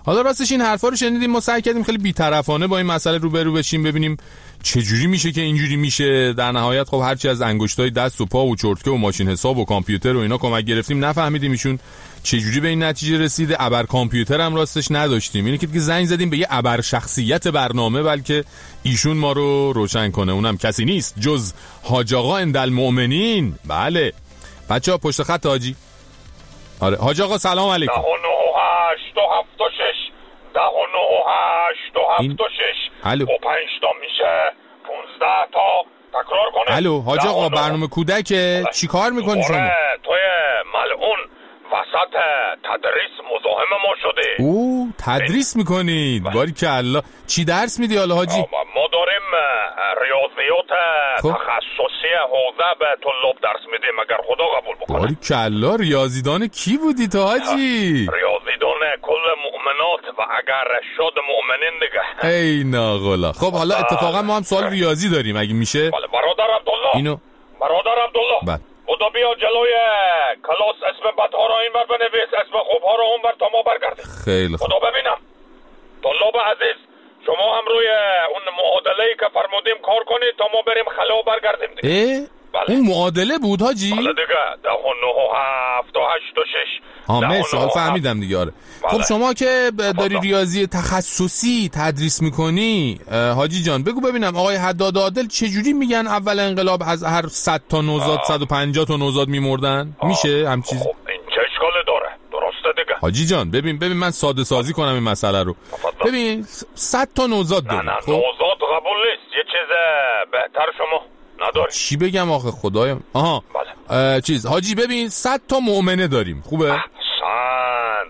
حالا راستش این حرفا رو شنیدیم، ما سعی کردیم خیلی بی‌طرفانه با این مسئله روبرو بشیم، ببینیم چه جوری میشه که اینجوری میشه. در نهایت خب هرچی از انگشتای دست و پا و چرتکه و ماشین حساب و کامپیوتر و اینا کمک گرفتیم، نفهمیدیم ایشون چه جوری به این نتیجه رسیده. ابر کامپیوتر هم راستش نداشتیم، اینه که دیگه زنگ زدیم به یه ابر شخصیت برنامه بلکه ایشون ما رو روشن کنه. اونم کسی نیست جز حاج آقا اندالمؤمنین. بله بچه‌ها پشت خط حاجی. آره حاج آقا سلام علیکم. ده و نه و هشت و هفت و شش ده و نه و هشت و هفت و شش الو و پنج تا میشه پونزده تا. تکرار کنه. الو حاج آقا برنامه کودکه چی کار میکنی شما؟ توی ملعون وسط تدریس مزاحم ما شده. او تدریس میکنید؟ باریکالله. چی درس میدی حالا حاجی؟ ما داریم ریاضیات تخصصی حوزه به طلاب درس میدیم اگر خدا قبول بکنه. باریکالله. ریاضیدان کی بودی تو حاجی؟ ریاضیدان کل مؤمنات و اگر شد مؤمنین دیگه. ای ناغلا. خب حالا اتفاقا ما هم سوال ریاضی داریم اگه میشه. بله برادر عبدالله. اینو برادر عبدالله. بله. خدا بیا جلوی کلاس اسم بدها را این بر بنویس، اسم خوبها را اون بر تا ما برگردیم. خیلی خوب. خدا ببینم. طلاب عزیز شما هم روی اون معادله‌ای که فرمودیم کار کنید تا ما بریم خلا و برگردیم دیگه. اه؟ بله. اون معادله بود حاجی؟ بله دیگه. ده و نه و هفت و هشت و شش. ها مثال فهمیدم دیگه. آره. خب شما که داری ریاضی تخصصی تدریس میکنی حاجی جان بگو ببینم آقای حداد عادل چجوری میگن اول انقلاب از هر صد تا نوزاد صد و پنجاه تا نوزاد میمردن؟ میشه هم چیز؟ خب این چه اشکالی داره؟ درسته دیگه. حاجی جان ببین ببین من ساده سازی کنم این مسئله رو. ببین صد تا نوزاد داریم. نه نه خب؟ نوزاد قبول نیست. یه چیز بهتر شما نداری. چی بگم آخه خدایم. آها بله. چیز حاجی ببین صد تا مؤمنه داریم. خوبه؟ احسنت.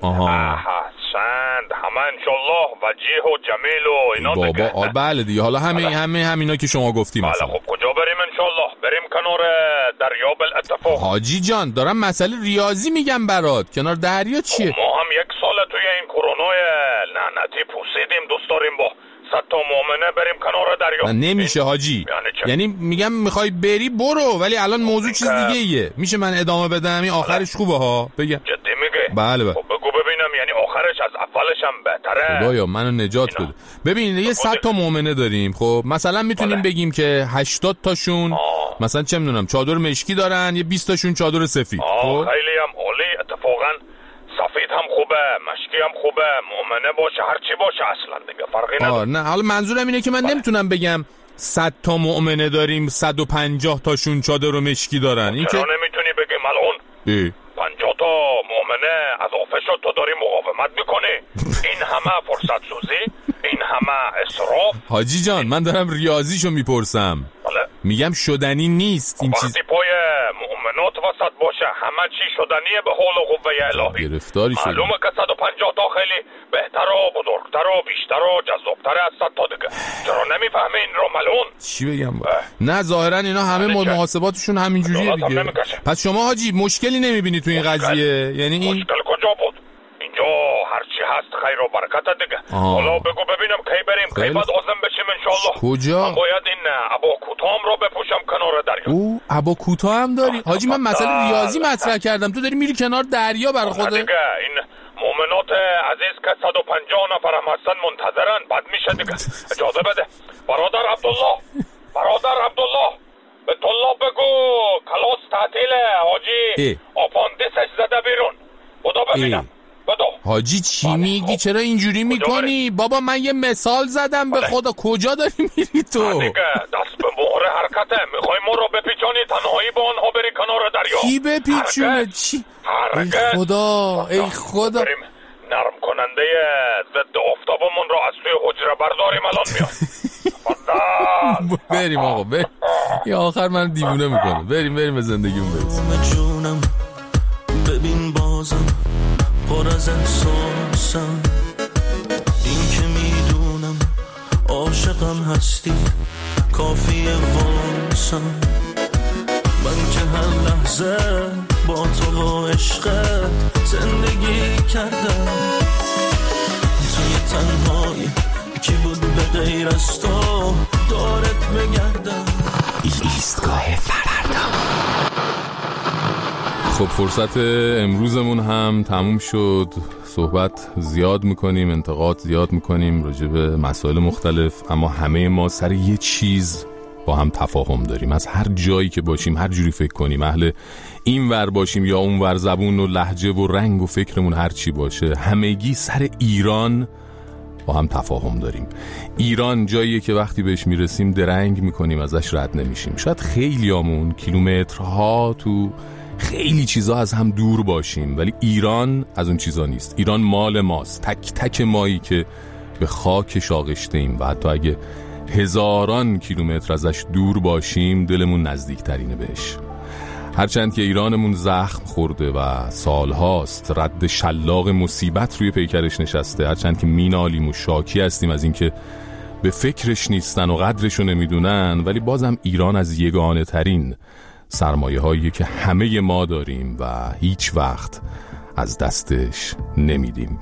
احسنت. همه انشالله وجیه و جمیل و اینا دیگه. بابا بله دیگه. حالا همه بله. همه همینا که شما گفتیم. بله خب کجا بریم انشالله؟ بریم کنار دریاب الاتفاق. حاجی جان دارم مسئله ریاضی میگم برات. کنار دریا چیه؟ ما هم یک سال توی این کرونای لعنتی پوسیدیم، دوست داریم با صد تا مؤمنه بریم کنار دریا. نمیشه حاجی. یعنی, یعنی میگم میخوای بری برو ولی الان موضوع چیز دیگه ایه. میشه من ادامه بدم؟ این آخرش خوبه ها. بگم جدی میگه؟ بله بله. خب بگو ببینم یعنی آخرش از اولش هم بهتره. خدایا منو نجات بده. ببین یه صد تا مؤمنه داریم. خب مثلا میتونیم بله. بگیم که هشتاد تاشون آه. مثلا چه میدونم چادر مشکی دارن، یه بیست تاشون چادر سفید. خب خیلی هم عالی. اتفاقا سفید هم خوبه، مشکی هم خوبه، مؤمنه باشه، هر چی باشه اصلا دیگه فرقی نداره. نه حالا منظورم اینه که من بله. نمیتونم بگم صد تا مؤمنه داریم صد و پنجاه تاشون چادر و مشکی دارن. این چرا که نمیتونی بگی ملعون پنجاه تا مؤمنه از آفشات تو داری مقاومت میکنی؟ این همه فرصت سوزی، این همه اسراف. حاجی جان من دارم ریاضیشو میپرسم. بله. میگم شدنی نیست این چیز. وقتی پای مؤمنات وسط باشه همه چی شدنیه به حول و قوه الهی. گرفتاری شد. معلومه که صد و پنجاه تا خیلی بهتر و بزرگتر و بیشتر و جذابتر از صد تا دیگه. چرا نمیفهمی این رو ملعون؟ چی بگم؟ نه ظاهرا اینا همه محاسباتشون همینجوریه دیگه. پس شما حاجی مشکلی نمیبینی تو این قضیه؟ یعنی این مشکل کجا بود؟ اینجا هر چی هست خیر و برکت دیگه. حالا بگو ببینم کی بریم، کی بعد عازم بشیم انشالله. کجا؟ من باید این عبا کوتاهم رو بپوشم کنار دریا. او عبا کوتاه هم داری؟ حاجی من مسئله ریاضی مطرح کردم، تو داری میری کنار دریا برای خودت. دیگه این مؤمنات عزیز که صد و پنجاه نفر هم هستن منتظرن، بعد میشه دیگه. اجازه بده برادر عبدالله، برادر عبدالله به طلاب بگو کلاس تعطیله حاجی. آپاندیسش زده بیرون. خدا ببینم. حاجی چی میگی؟ چرا اینجوری میکنی؟ بابا من یه مثال زدم به خدا. کجا داری میری تو؟ دیگه دست به مهر حرکته. میخوای ما رو بپیچانی تنهایی با آنها بری کنار دریا؟ کی بپیچونه؟ چی؟ ای خدا ای خدا. بریم نرم کننده ضد آفتابمون رو از توی حجره برداریم الان میاد. بریم آقا بریم. یا آخر من دیوونه میکنه. بریم بریم به زندگیمون برسیم. ببین بازم پر از احساسم، این که میدونم عاشقم هستی کافیه واسم. من که هر لحظه با تو و عشقت زندگی کردم، توی تنهایی کی بود به غیر از تو دارت بگردم. ایستگاه فردا. خب فرصت امروزمون هم تموم شد. صحبت زیاد میکنیم، انتقاد زیاد میکنیم راجع به مسائل مختلف، اما همه ما سر یه چیز با هم تفاهم داریم. از هر جایی که باشیم، هر جوری فکر کنیم، اهل این ور باشیم یا اون ور، زبون و لهجه و رنگ و فکرمون هر چی باشه، همگی سر ایران با هم تفاهم داریم. ایران جاییه که وقتی بهش میرسیم درنگ میکنیم، ازش رد نمیشیم. شاید خیلیامون کیلومترها تو خیلی چیزا از هم دور باشیم، ولی ایران از اون چیزا نیست. ایران مال ماست، تک تک مایی که به خاکش آغشته ایم و حتی اگه هزاران کیلومتر ازش دور باشیم دلمون نزدیک ترینه بهش. هرچند که ایرانمون زخم خورده و سالهاست رد شلاق مصیبت روی پیکرش نشسته، هرچند که مینالیم و شاکی هستیم از اینکه به فکرش نیستن و قدرشو نمیدونن، ولی بازم ایران از یگانه ترین سرمایه هایی که همه ما داریم و هیچ وقت از دستش نمیدیم.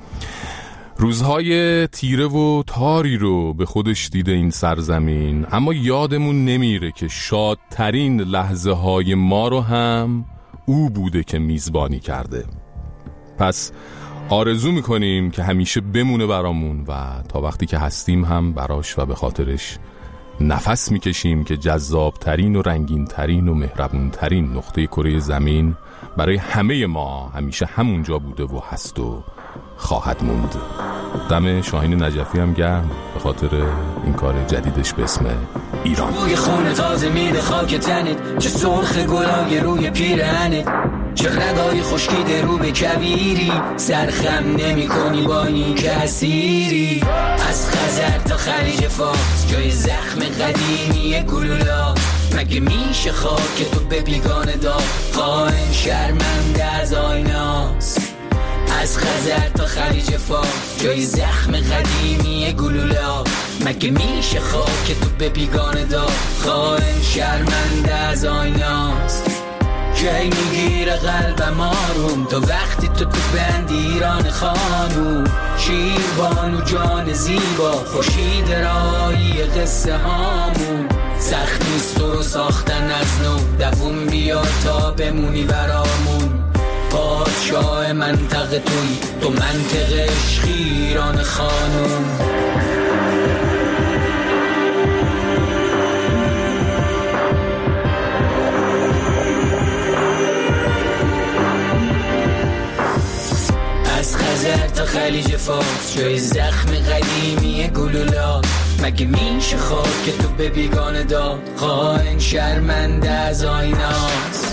روزهای تیره و تاری رو به خودش دیده این سرزمین، اما یادمون نمیره که شادترین لحظه های ما رو هم او بوده که میزبانی کرده. پس آرزو میکنیم که همیشه بمونه برامون و تا وقتی که هستیم هم براش و به خاطرش نفس میکشیم که جذابترین و رنگینترین و مهربونترین نقطه کره زمین برای همه ما همیشه همونجا بوده و هست و خواهد موند. دم شاهین نجفی هم گرم به خاطر این کار جدیدش به اسم ایران. روی خونه تازه میده خاک تنت، چه سرخ گلای روی پیرهنت، چه رگای خشکیده رو به کویری، سرخم نمی کنی با این کسیری. از خزر تا خلیج فارس جای زخم قدیمی گلولا، مگه میشه خاک تو به بیگانه داد خائن شرمنده از آیناس. از خزر تا خلیج فارس جای زخم قدیمی گلولا، مگه میشه خاک تو به بیگانه داد خائن شرمنده از آیناس. کی میگیره قلبم آروم تا وقتی تو تو بند ایران خانوم، شیربانو جان زیبا خورشید راهی قصه هامون. سخت نیست تو رو ساختن از نو، دووم بیا تا بمونی برامون. پادشاه منطقه توی تو منطقه عشق ایران خانوم. از خزر تا خلیج فارس جای زخم قدیمی گلولا، مگه میشه خاک تو به بیگانه داد خائن شرمنده از آیناس.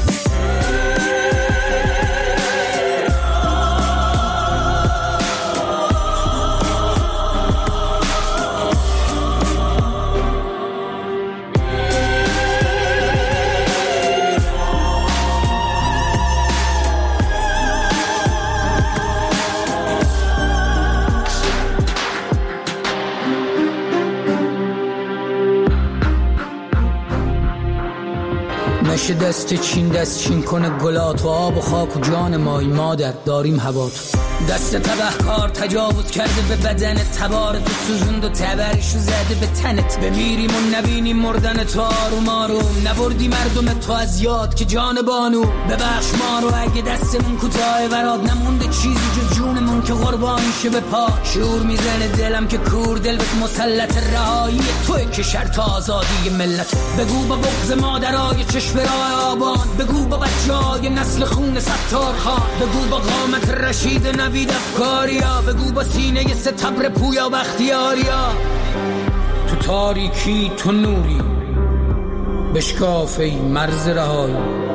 نشه دست چین دست چین کنه گلات و آب و خاک و جان مای مادر داریم هوات. دست تبهکار تجاوز کرده به بدن تبار تو، سوزوند و تبرشو زده به تنت. بمیریم و نبینیم مردن تو آروم آروم، نبردی مردم تو از یاد که جان بانو. ببخش ما رو اگه دستمون کوتاه وراد نمونده چیزی جز جونمون که قربانی شه به پا. شور میزنه دلم که کور دل به مسلط رهایی توی که شرط آزادی ملت. بگو با بغض مادرای چشم راه آبان، بگو با بچهای نسل خون ستار خان، بگو با قامت رشید نوید افکاریا، بگو با سینه ستبر پویا بختیاریا. تو تاریکی تو نوری بشکاف ای مرز رهایی،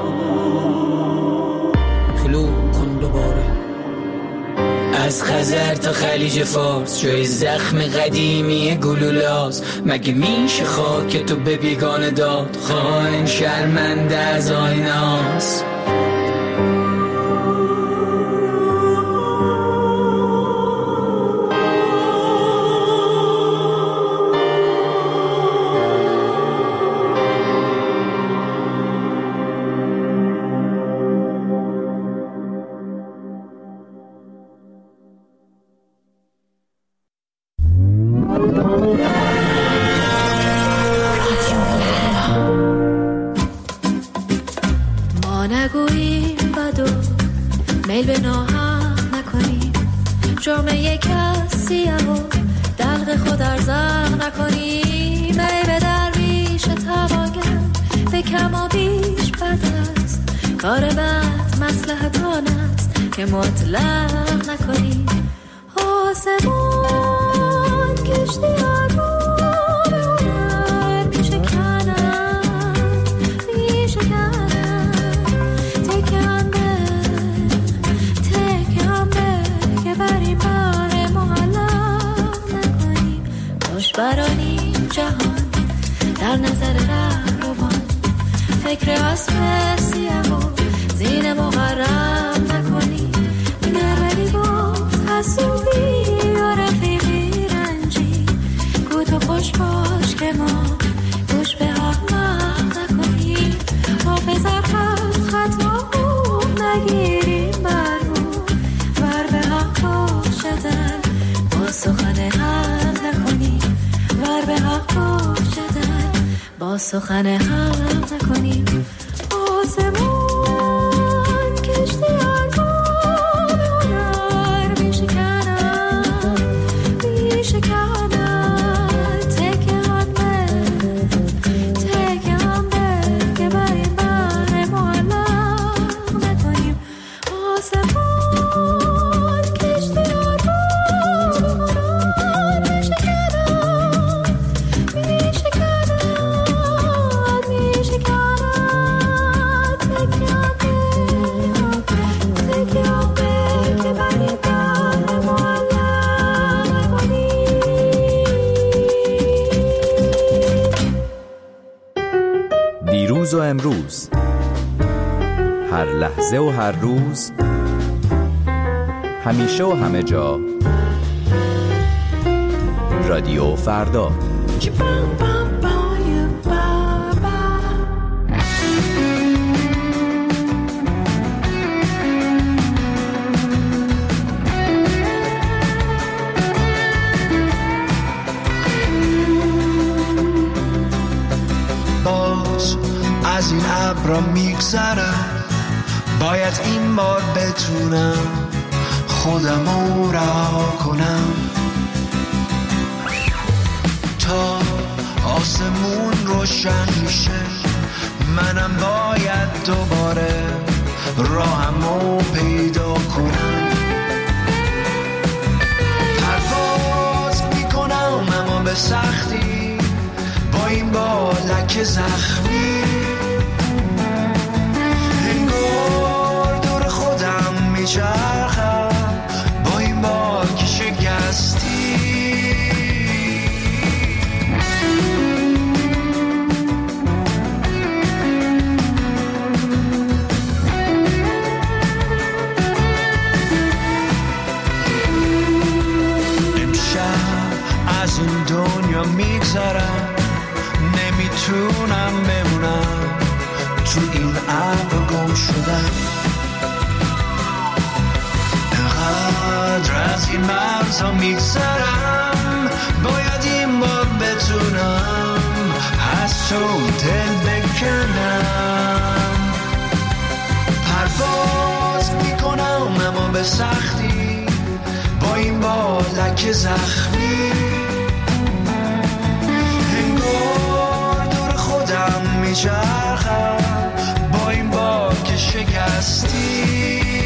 طلوع کن دوباره. از خزر تا خلیج فارس جای زخم قدیمی گلولاست، مگه میشه خاک تو به بیگانه داد خائن شرمنده از آیناس. کسیه و دلق خود ارزق نکنی. می به درویش تواگر به کم و بیش بد است، کار بد مصلحت آن است که مطلق نکنی. آسمان کشتی آگاه به هنر می شکنند می شکنند. تکم به تکم به که بر این بار معلق نکنی. باش برانی جهان در نظر رهروان، فکر اسب سیه و زین مغرب نکنی. گر ولی باز حسودی یا رفیقی رنجی، گو تو خوش باش که ما گوش به احمق نکنی. حافظ هر خط خطا نگیریم بر رو، ور به حق باشدن با سخن حق نکنی. ور به حق باشدن با سخن حق نکنی. آسمان کشتی آگاه به هنر می شکنند می شکنند. تکه هم به تکه هم به که بر این بر معلق نکنیم. آسمان کشتی آگاه به هنر می شکنند می شکنند می شکنند. دیروز و امروز، هر لحظه و هر روز، همیشه و همه جا، رادیو فردا. از این ابرا میگذرم، باید این بار بتونم خودمو رها کنم. تا آسمون روشن میشه منم باید دوباره راهمو پیدا کنم. پرواز میکنم اما به سختی، با این بالک زخمی انگار دور خودم میچرخم، با این باک شکستی. امشب از این دنیا میگذرم، نمیتونم بمونم تو این ابر گم شدم. انقدر از این مرزا میگذرم، باید این بار بتونم از تو دل بکنم. پرواز میکنم اما به سختی، با این بالک زخمی میچرخم، با این باک شکستی.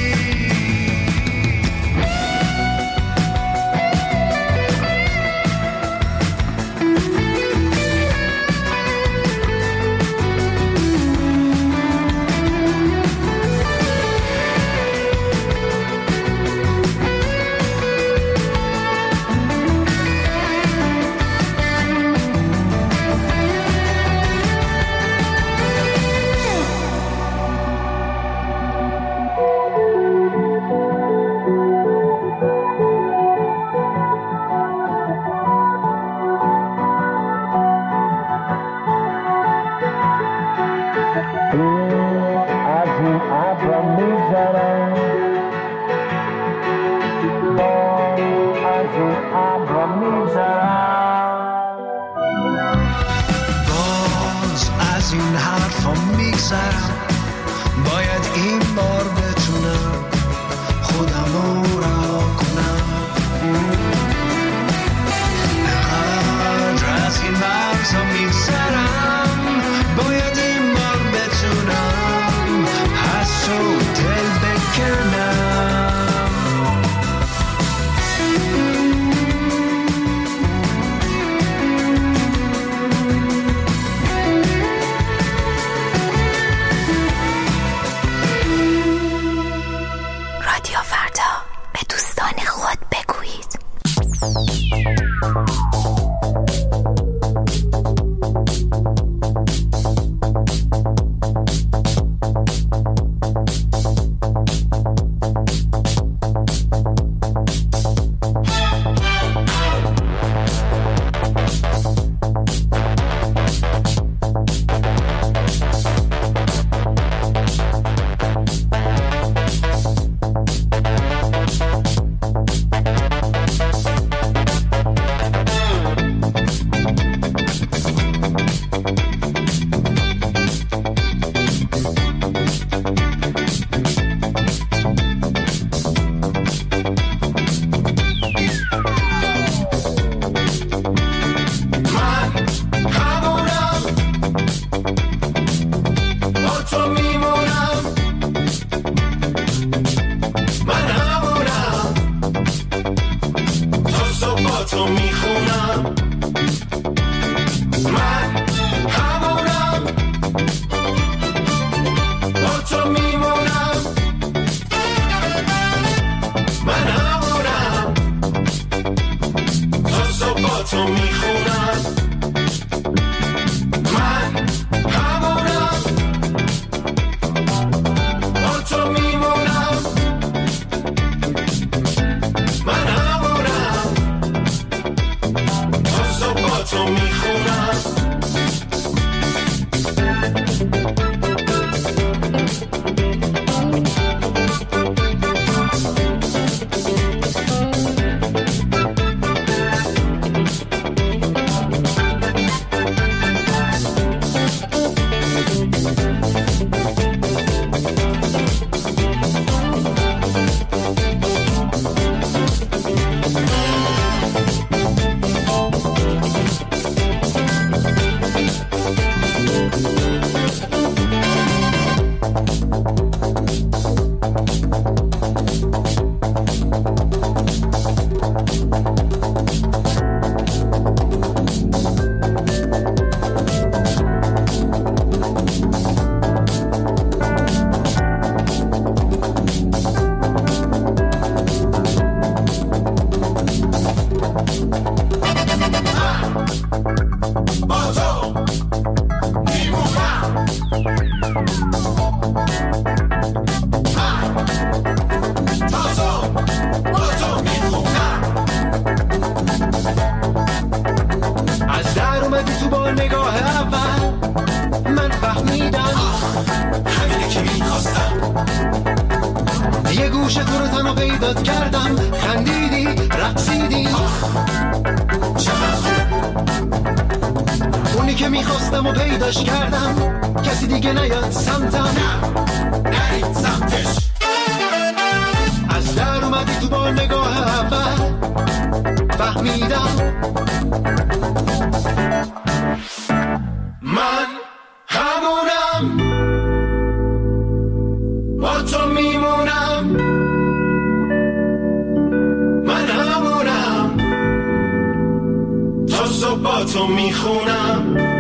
باید این بار بتونم خودم رو رها کنم. با تو میخونم من همونم با تو میمونم من همونم تا صبح با تو میخونم من همونم با تو میمونم من همونم تا صبح با تو میخونم با تو میخونم